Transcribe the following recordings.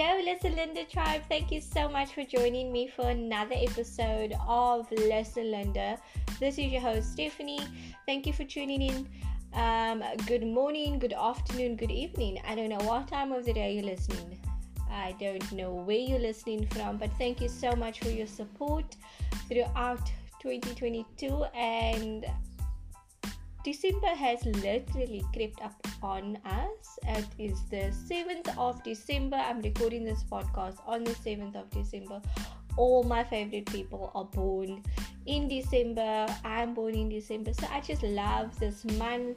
Hello, Listen Linda Tribe. Thank you so much for joining me for another episode of Listen Linda. This is your host, Stephanie. Thank you for tuning in. Good morning, good afternoon, good evening. I don't know what time of the day you're listening. I don't know where you're listening from, but thank you so much for your support throughout 2022. And December has literally crept up on us. It is the 7th of December. I'm recording this podcast on the 7th of December. All my favorite people are born in December. I'm born in December. So I just love this month.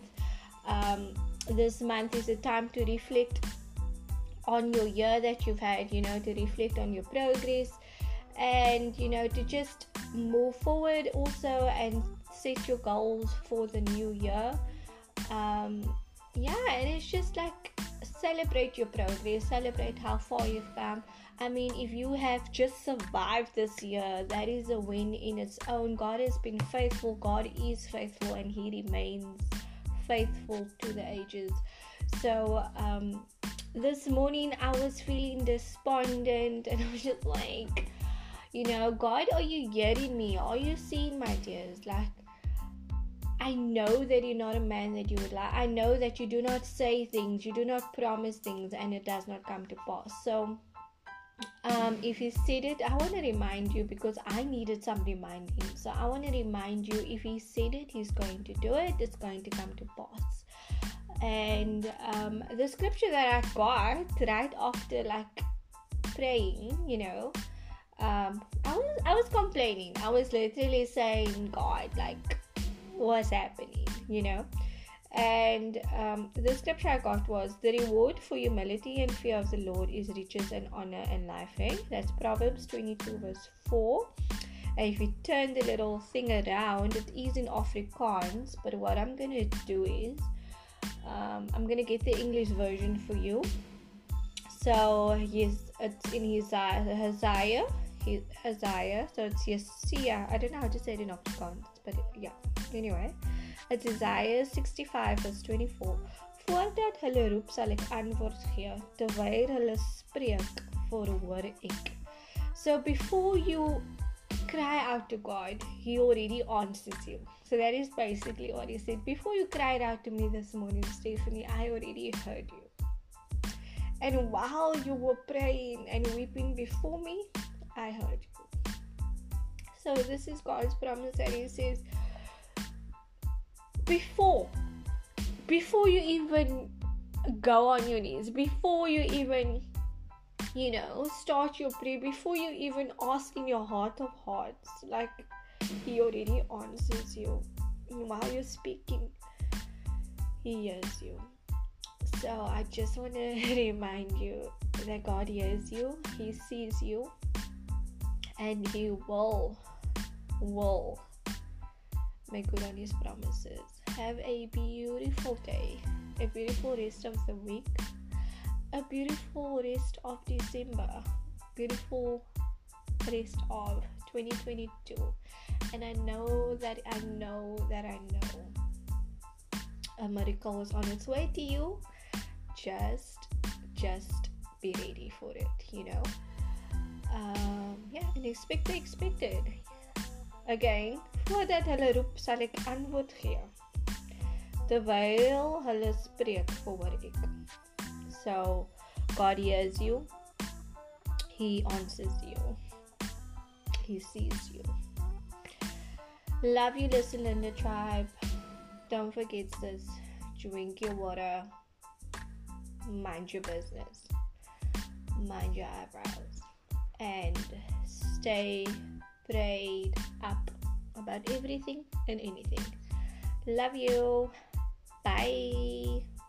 This month is a time to reflect on your year that you've had, to reflect on your progress and, to just move forward also and set your goals for the new year. And it's just like celebrate your progress, celebrate how far you've come. I mean, if you have just survived this year, that is a win in its own. God has been faithful, God is faithful, and He remains faithful to the ages. So this morning I was feeling despondent, and I was just like, God, are you hearing me? Are you seeing my tears? Like, I know that you're not a man that you would lie. I know that you do not say things, you do not promise things, and it does not come to pass. So if He said it, I want to remind you, because I needed some reminding. So I want to remind you, if He said it, He's going to do it. It's going to come to pass. And the scripture that I got right after praying, I was complaining. I was literally saying, God, what's happening, And the scripture I got was, the reward for humility and fear of the Lord is riches and honor and life. That's Proverbs 22 verse 4. And if you turn the little thing around, it is in Afrikaans, but what I'm going to do is I'm going to get the English version for you. So yes, it's in Hosea, so it's Yesia. I don't know how to say it in Afrikaans, but yeah, anyway, it's Isaiah 65 verse 24. Voordat hulle roep sal ek antwoord gee, terwyl hulle spreek verhoor ek. So before you cry out to God, He already answers you. So that is basically what He said. Before you cried out to me this morning, Stephanie, I already heard you. And while you were praying and weeping before me, I heard you. So this is God's promise that He says, before you even go on your knees, before you even start your prayer, before you even ask in your heart of hearts, He already answers you. While you're speaking, He hears you. So I just want to remind you that God hears you, He sees you, and He will make good on His promises. Have a beautiful day, a beautiful rest of the week, a beautiful rest of December, beautiful rest of 2022. And I know that a miracle is on its way to you. Just be ready for it, and expect the expected. Again, voordat hulle roep sal ek antwoord gee, terwyl hulle spreek verhoor ek. So God hears you, He answers you, He sees you. Love you, Listen Linda Tribe. Don't forget this. Drink your water. Mind your business. Mind your eyebrows. And stay prayed up about everything and anything. Love you. Bye.